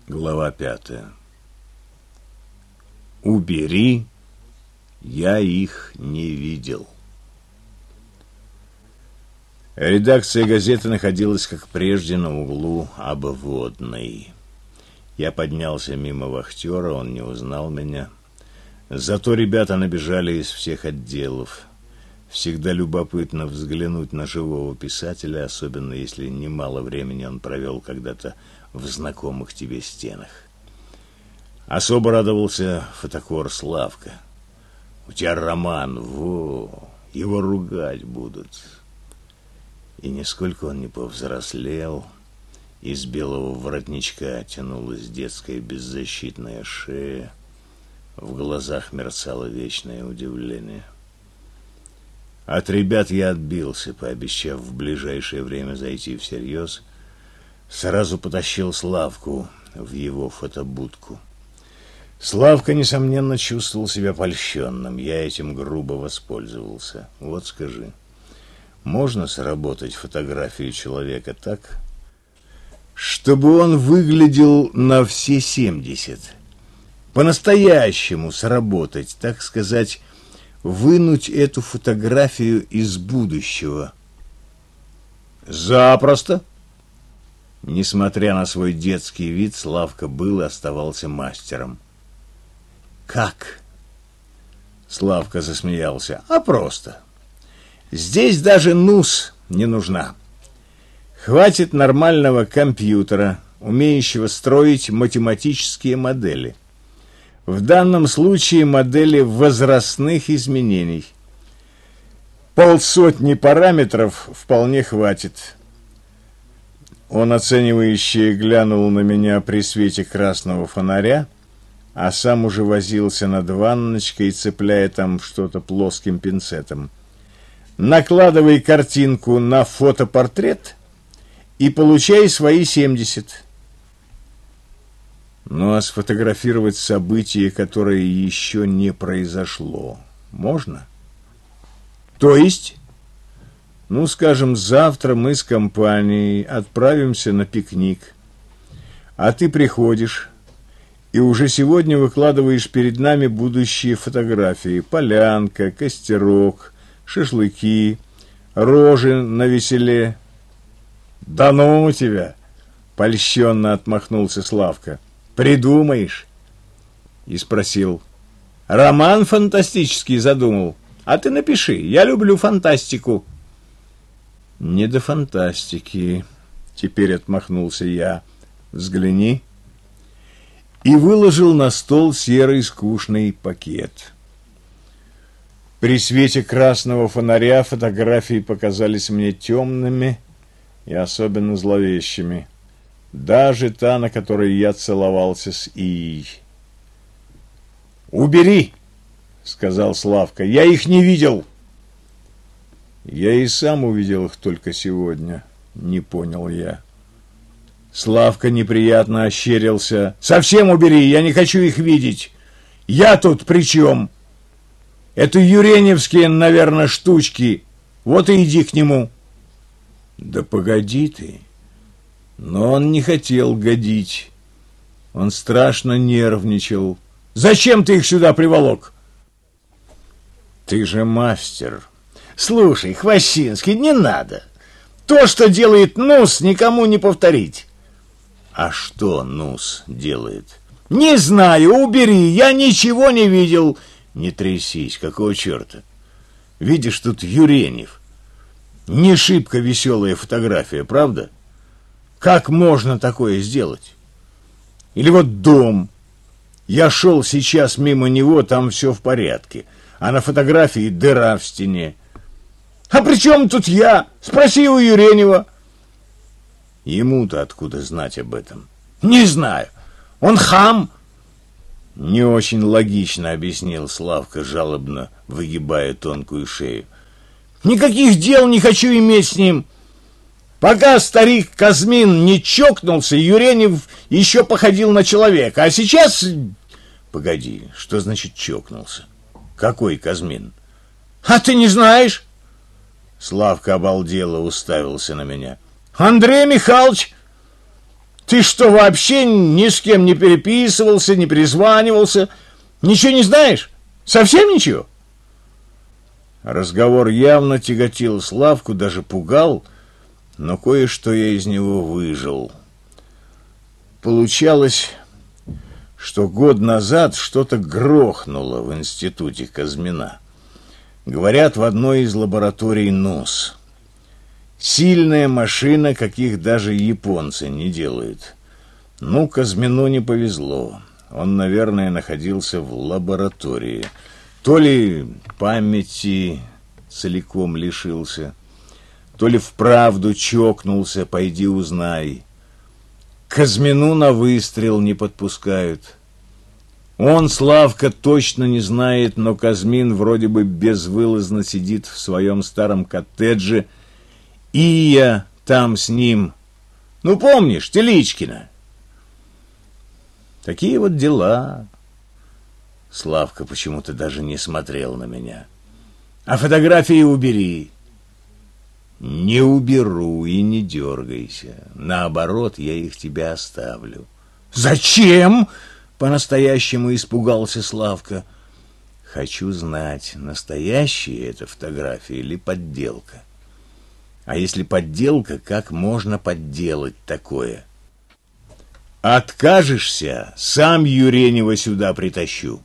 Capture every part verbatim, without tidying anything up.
Глава пятая. Убери, я их не видел. Редакция газеты находилась, как прежде, на углу Обводной. Я поднялся мимо вахтера, он не узнал меня. Зато ребята набежали из всех отделов. Всегда любопытно взглянуть на живого писателя, особенно если немало времени он провел когда-то в знакомых тебе стенах. Особо радовался фотокор Славка. У тебя роман, во, его ругать будут. И нисколько он не повзрослел. Из белого воротничка тянулась детская беззащитная шея. В глазах мерцало вечное удивление. От ребят я отбился, пообещав в ближайшее время зайти всерьез. Сразу потащил Славку в его фотобудку. Славка, несомненно, чувствовал себя польщенным. Я этим грубо воспользовался. Вот скажи, можно сработать фотографию человека так, чтобы он выглядел на все семьдесят? По-настоящему сработать, так сказать, вынуть эту фотографию из будущего? Запросто. Несмотря на свой детский вид, Славка был и оставался мастером. Как? Славка засмеялся. А просто. Здесь даже нус не нужна. Хватит нормального компьютера, умеющего строить математические модели. В данном случае модели возрастных изменений. Полсотни параметров вполне хватит. Он оценивающе глянул на меня при свете красного фонаря, а сам уже возился над ванночкой, цепляя там что-то плоским пинцетом. Накладывай картинку на фотопортрет и получай свои семьдесят. Ну а сфотографировать событие, которое еще не произошло, можно? То есть, ну, скажем, завтра мы с компанией отправимся на пикник, а ты приходишь и уже сегодня выкладываешь перед нами будущие фотографии: полянка, костерок, шашлыки, рожи навеселе. Да ну тебя! Польщенно отмахнулся Славка. Придумаешь? И спросил: роман фантастический задумал? А ты напиши, я люблю фантастику. Не до фантастики, теперь отмахнулся я. Взгляни. И выложил на стол серый скучный пакет. При свете красного фонаря фотографии показались мне темными и особенно зловещими. Даже та, на которой я целовался с Ией. «Убери!» — сказал Славка. «Я их не видел!» «Я и сам увидел их только сегодня», — не понял я. Славка неприятно ощерился. «Совсем убери, я не хочу их видеть. Я тут при чем? Это юреневские, наверное, штучки. Вот и иди к нему». «Да погоди ты». Но он не хотел годить. Он страшно нервничал. «Зачем ты их сюда приволок?» «Ты же мастер». «Слушай, Хвощинский, не надо. То, что делает Нус, никому не повторить». «А что Нус делает?» «Не знаю, убери, я ничего не видел». «Не трясись, какого черта? Видишь, тут Юренев. Не шибко веселая фотография, правда? Как можно такое сделать? Или вот дом. Я шел сейчас мимо него, там все в порядке, а на фотографии дыра в стене. А при чем тут я? Спроси у Юренева». «Ему-то откуда знать об этом?» «Не знаю. Он хам». «Не очень логично», — объяснил Славка, жалобно выгибая тонкую шею. «Никаких дел не хочу иметь с ним. Пока старик Казмин не чокнулся, Юренев еще походил на человека, а сейчас...» «Погоди, что значит чокнулся? Какой Казмин?» «А ты не знаешь?» Славка обалдело уставился на меня. «Андрей Михайлович, Ты что, вообще ни с кем не переписывался, не перезванивался? Ничего не знаешь? Совсем ничего? Разговор явно тяготил Славку, даже пугал, но кое-что я из него выжил. Получалось, что год назад что-то грохнуло в институте Казмина. Говорят, в одной из лабораторий НОС. Сильная машина, каких даже японцы не делают. Ну, Казмину не повезло. Он, наверное, находился в лаборатории. То ли памяти целиком лишился, то ли вправду чокнулся, пойди узнай. К Казмину на выстрел не подпускают. Он, Славка, точно не знает, но Казмин вроде бы безвылазно сидит в своем старом коттедже, и я там с ним. Ну, помнишь, Теличкина? Такие вот дела. Славка почему-то даже не смотрел на меня. А фотографии убери. Не уберу и не дергайся. Наоборот, я их тебе оставлю. Зачем? По-настоящему испугался Славка. Хочу знать, настоящая это фотография или подделка. А если подделка, как можно подделать такое? Откажешься, сам Юренева сюда притащу.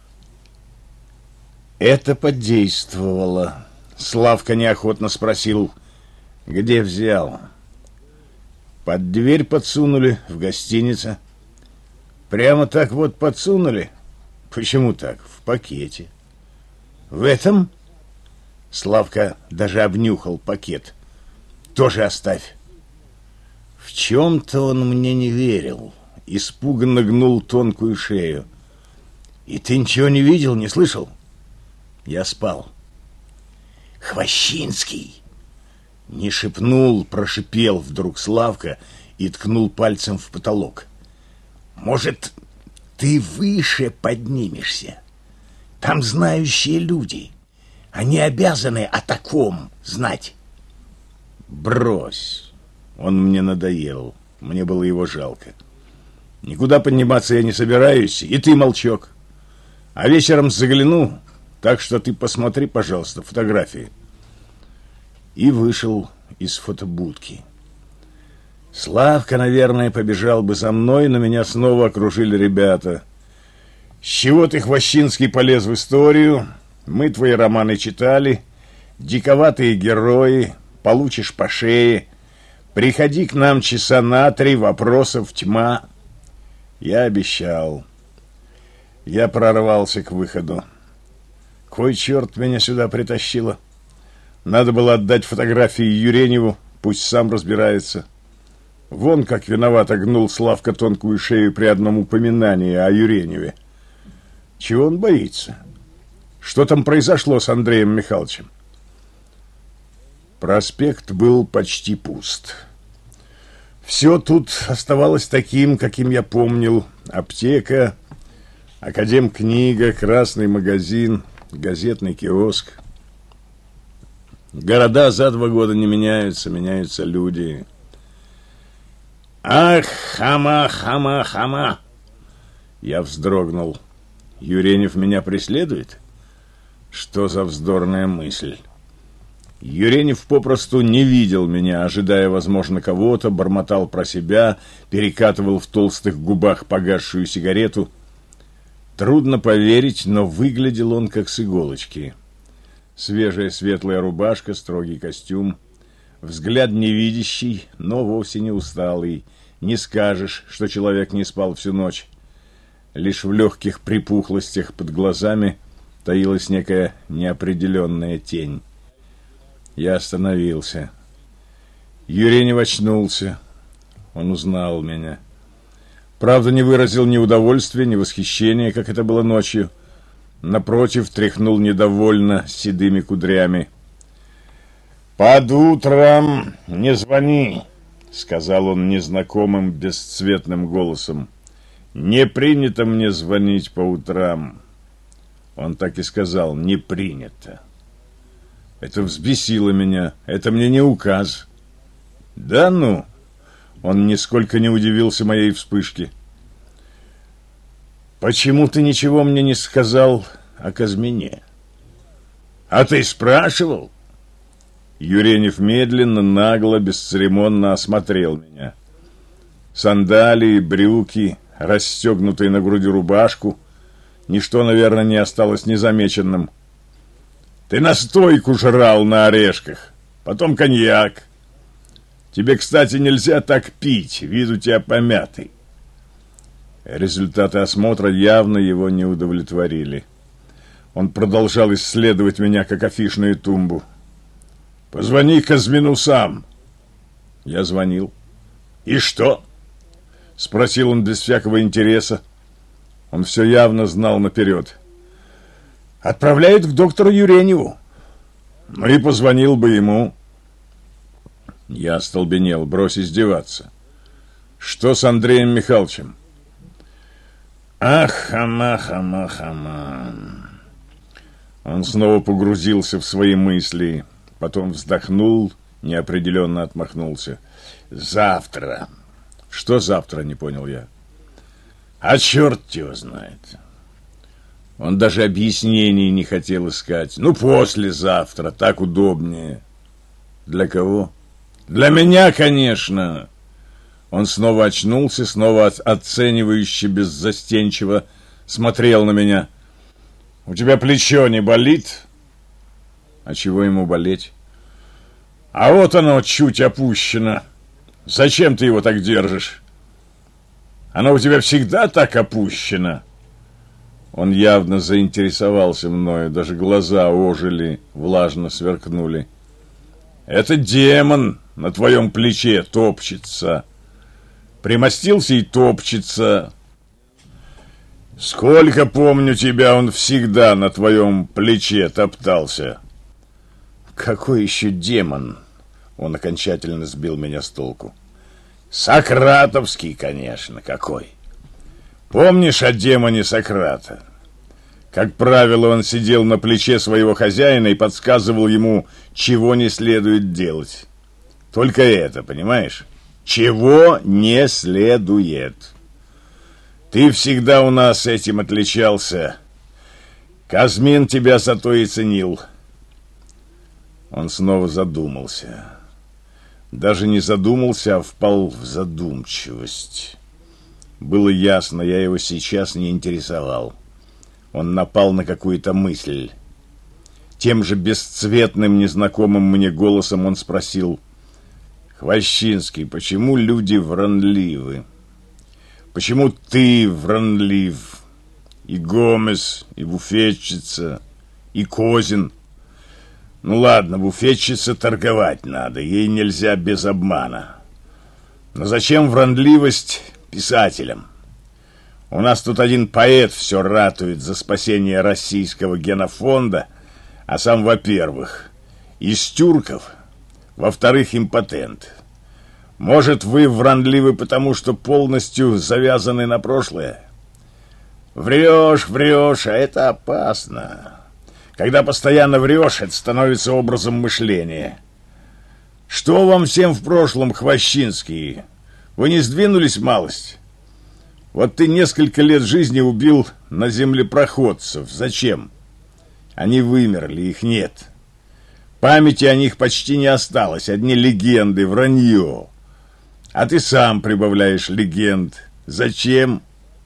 Это подействовало. Славка неохотно спросил, где взял. Под дверь подсунули в гостинице. Прямо так вот подсунули? Почему так? В пакете. В этом? Славка даже обнюхал пакет. Тоже оставь. В чем-то он мне не верил. Испуганно гнул тонкую шею. И ты ничего не видел, не слышал? Я спал. Хвощинский! Не шепнул, прошипел вдруг Славка и ткнул пальцем в потолок. Может, ты выше поднимешься? Там знающие люди. Они обязаны о таком знать. Брось. Он мне надоел. Мне было его жалко. Никуда подниматься я не собираюсь, и ты, молчок. А вечером загляну, так что ты посмотри, пожалуйста, фотографии. И вышел из фотобудки. Славка, наверное, побежал бы за мной, но меня снова окружили ребята. С чего ты, Хвощинский, полез в историю? Мы твои романы читали. Диковатые герои. Получишь по шее. Приходи к нам часа на три, вопросов тьма. Я обещал. Я прорвался к выходу. Кой черт меня сюда притащило? Надо было отдать фотографии Юреневу, пусть сам разбирается. Вон как виновато гнул Славка тонкую шею при одном упоминании о Юреневе. Чего он боится? Что там произошло с Андреем Михайловичем? Проспект был почти пуст. Все тут оставалось таким, каким я помнил. Аптека, академкнига, красный магазин, газетный киоск. Города за два года не меняются, меняются люди. Ах, хама, хама, хама! Я вздрогнул. Юренев меня преследует? Что за вздорная мысль? Юренев попросту не видел меня, ожидая, возможно, кого-то, бормотал про себя, перекатывал в толстых губах погасшую сигарету. Трудно поверить, но выглядел он как с иголочки. Свежая светлая рубашка, строгий костюм, взгляд невидящий, но вовсе не усталый. Не скажешь, что человек не спал всю ночь. Лишь в легких припухлостях под глазами таилась некая неопределенная тень. Я остановился. Юренев очнулся. Он узнал меня. Правда, не выразил ни удовольствия, ни восхищения, как это было ночью. Напротив, тряхнул недовольно седыми кудрями. «Под утром не звони», — сказал он незнакомым бесцветным голосом. «Не принято мне звонить по утрам». Он так и сказал: «Не принято». Это взбесило меня. Это мне не указ. Да ну! Он нисколько не удивился моей вспышке. «Почему ты ничего мне не сказал о Казмине?» «А ты спрашивал?» Юренев медленно, нагло, бесцеремонно осмотрел меня. Сандалии, брюки, расстегнутые на груди рубашку. Ничто, наверное, не осталось незамеченным. «Ты настойку жрал на орешках, потом коньяк. Тебе, кстати, нельзя так пить, вид у тебя помятый». Результаты осмотра явно его не удовлетворили. Он продолжал исследовать меня, как афишную тумбу. «Позвони Казмину сам». Я звонил. «И что?» — спросил он без всякого интереса. Он все явно знал наперед. «Отправляют к доктору Юреневу». «Ну и позвонил бы ему». Я остолбенел, брось издеваться. «Что с Андреем Михайловичем?» «Ах, амах, амах, амах». Он снова погрузился в свои мысли, потом вздохнул, неопределенно отмахнулся. «Завтра». «Что завтра?» — не понял я. «А черт его знает». Он даже объяснений не хотел искать. «Ну, послезавтра, так удобнее». «Для кого?» «Для меня, конечно». Он снова очнулся, снова оценивающе, беззастенчиво смотрел на меня. «У тебя плечо не болит?» «А чего ему болеть?» «А вот оно чуть опущено. Зачем ты его так держишь? Оно у тебя всегда так опущено». Он явно заинтересовался мною, даже глаза ожили, влажно сверкнули. «Это демон на твоем плече топчется. Примостился и топчется. Сколько помню тебя, он всегда на твоем плече топтался». «Какой еще демон?» Он окончательно сбил меня с толку. «Сократовский, конечно, какой. Помнишь о демоне Сократа? Как правило, он сидел на плече своего хозяина и подсказывал ему, чего не следует делать. Только это, понимаешь? Чего не следует. Ты всегда у нас этим отличался. Казмин тебя за то и ценил». Он снова задумался. Даже не задумался, а впал в задумчивость. Было ясно, я его сейчас не интересовал. Он напал на какую-то мысль. Тем же бесцветным, незнакомым мне голосом он спросил: «Хвощинский, почему люди вранливы? Почему ты вранлив? И Гомес, и буфетчица, и Козин. Ну ладно, буфетчице торговать надо, ей нельзя без обмана. Но зачем вранливость писателям? У нас тут один поэт все ратует за спасение российского генофонда, а сам, во-первых, из тюрков, во-вторых, импотент. Может, вы вранливы, потому что полностью завязаны на прошлое? Врешь, врешь, а это опасно. Когда постоянно врешь, это становится образом мышления. Что вам всем в прошлом, Хвощинский? Вы не сдвинулись малость? Вот ты несколько лет жизни убил на землепроходцев. Зачем? Они вымерли, их нет. Памяти о них почти не осталось. Одни легенды, вранье. А ты сам прибавляешь легенд. Зачем?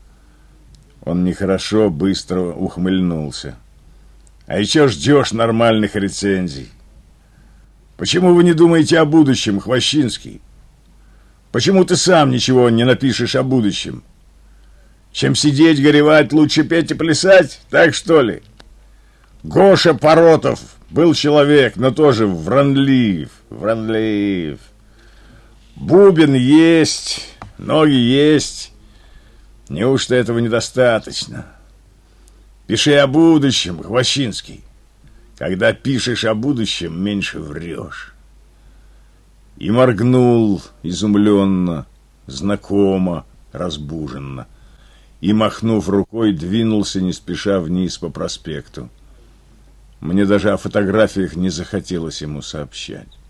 Он нехорошо, быстро ухмыльнулся. А еще ждешь нормальных рецензий. Почему вы не думаете о будущем, Хвощинский? Почему ты сам ничего не напишешь о будущем? Чем сидеть, горевать, лучше петь и плясать? Так что ли? Гоша Поротов был человек, но тоже вранлив, вранлив. Бубен есть, ноги есть. Неужто этого недостаточно? Пиши о будущем, Хвощинский. Когда пишешь о будущем, меньше врешь. И моргнул изумленно, знакомо, разбуженно. И, махнув рукой, двинулся не спеша вниз по проспекту. Мне даже о фотографиях не захотелось ему сообщать.